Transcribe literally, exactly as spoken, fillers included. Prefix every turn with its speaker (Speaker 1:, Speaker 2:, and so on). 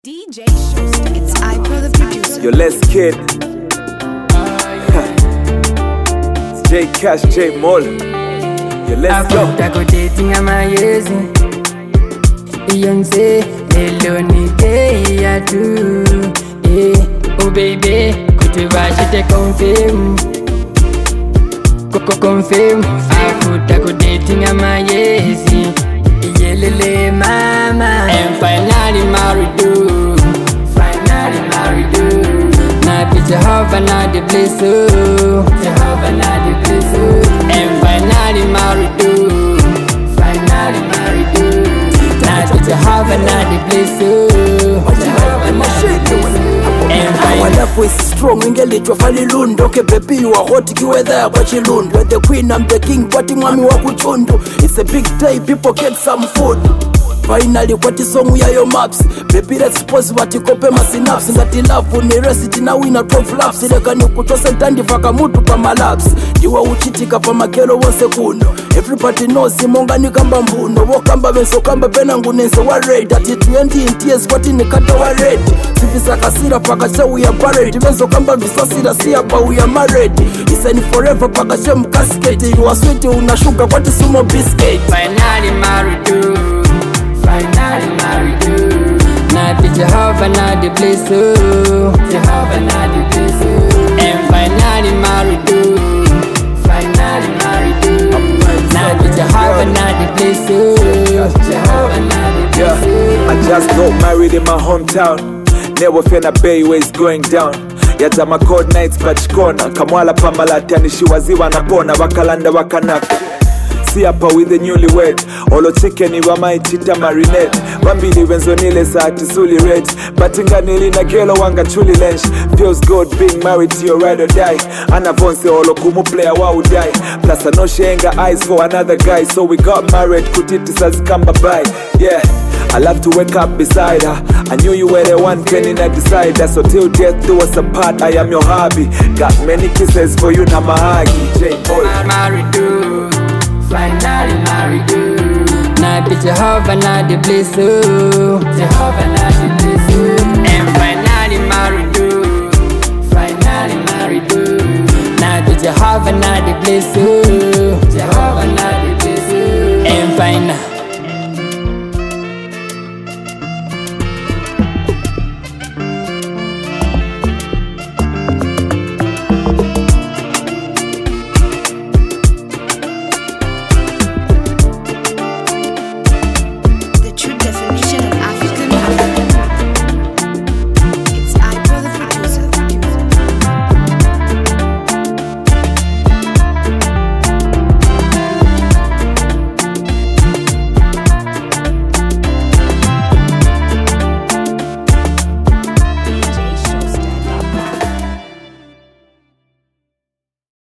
Speaker 1: D J Showstick, it's Ipo the producer.
Speaker 2: Yo, let's kid. It's J Cash, J Moll. Yo, let's go.
Speaker 3: Tako dating amazing. Beyonce, hello nike ya tu. Eh, oh baby, kutuba shite confirm. Koko confirm. Aku tako dating amazing. Yelele mama, and finally married you. Finally married you. Na be Jehovah na the bliss oh. Jehovah na the bliss oh. And finally married you. Finally married you. Na be Jehovah na the bliss oh. Jehovah na the bliss oh. And
Speaker 4: Our love is strong, ingelitwa fali lundo. Okay baby, you are hot, kiwetha kwa chilundu. You're the queen, I'm the king, kwati mwami wa kuchundu. It's a big day, people get some food. Finally, kwati song ya yo maps. Baby, let's pause wati kope masinaps. Ngati love, ni resi na wina twelve laps. Ileka ni kutose tandi faka mutu pa malaps. Jiwa uchitika pa makelo wose kuno. Everybody knows, imonga ni kamba mbuno. Wokamba benso kamba pena ngunense wa raid. Ati twenty in tears, kwati ni kata wa red. Sifisa kasira paka show ya parade. Benso kamba visasira siya pa uya married. Isani forever paka show mkaskete. Iwa sweet unashuka kwati sumo biscuit.
Speaker 3: Finally married you. Finally married you. Na be Jehovah na the bliss oh. Jehovah na the bliss oh. And finally married you. Finally married you. Na be Jehovah na the bliss oh. Jehovah na the bliss
Speaker 2: Yeah,
Speaker 3: oh.
Speaker 2: I just got married in my hometown. Never fear na bay ways going down. Yata ma cold nights pachikona. Kamwala pamalati anishiwaziwa napona. Wakalanda wakanaka. See up with the newlywed. Olo chicken iwa maichita marinette. Wambili wenzo nile saati suli red. Batinga nili na gelo wanga chuli lench. Feels good being married to your ride or die. Anavonse olo kumu player wa udai. Plus I know she ain't got eyes for another guy. So we got married kutiti sazikamba bye. Yeah, I love to wake up beside her. I knew you were the one penny I decided. So till death do us apart, I am your hobby. Got many kisses for you na mahagi. J Moll.
Speaker 3: Married you. Finally married you. Na be Jehovah na the bliss oh. Jehovah na the bliss oh. And finally married you. Finally married you. Na be Jehovah na the bliss